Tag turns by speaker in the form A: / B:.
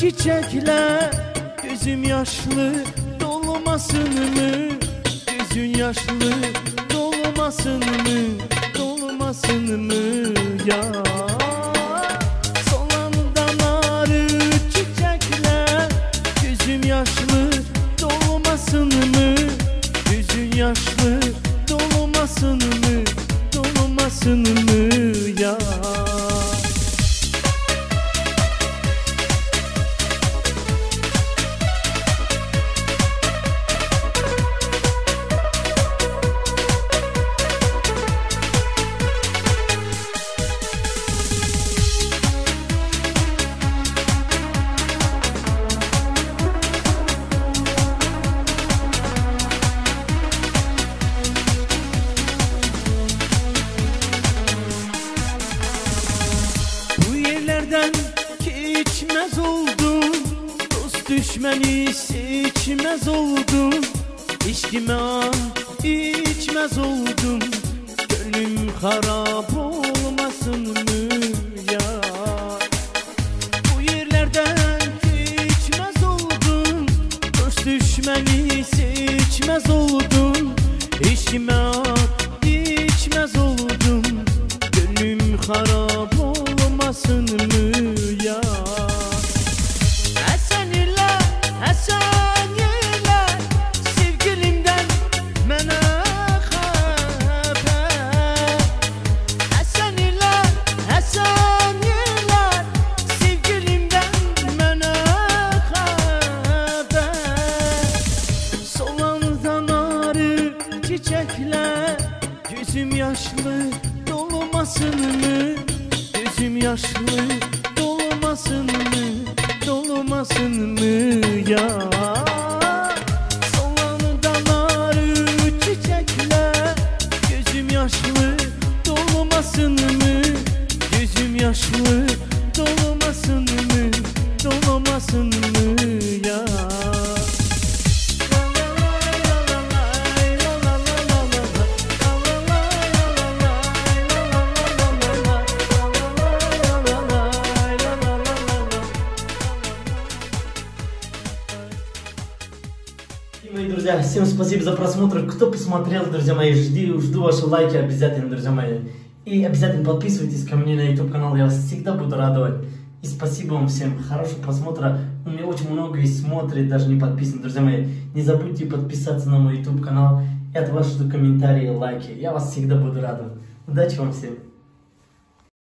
A: çiçekler, gözüm yaşlı dolmasın mı? Gözün yaşlı dolmasın mı? Dolmasın mı ya? Solandan arı çiçekler, gözüm yaşlı dolmasın mı? Gözün yaşlı dolmasın mı? Dolmasın mı ya? Geçmez oldum, dost düşmeni seçmez oldum. İçkime içmez oldum, gönlüm harap olmasın mı ya? Bu yerlerden geçmez oldum, dost düşmeni seçmez oldum. İçkime içmez oldum, gönlüm harap olmasın mı ya? Çiçekler, gözüm yaşlı dolmasın mı? Gözüm yaşlı dolmasın mı? Dolmasın mı ya? Solandan arı çiçekler, gözüm yaşlı dolmasın mı? Gözüm yaşlı dolmasın mı? Dolmasın mı ya?
B: Мои друзья, всем спасибо за просмотр. Кто посмотрел, друзья мои, жду ваши лайки обязательно, друзья мои. И обязательно подписывайтесь ко мне на YouTube канал, я вас всегда буду радовать. И спасибо вам всем, хорошего просмотра. У меня очень много и смотрит, даже не подписаны, друзья мои. Не забудьте подписаться на мой YouTube канал. И от вас жду комментарии, лайки. Я вас всегда буду радовать. Удачи вам всем.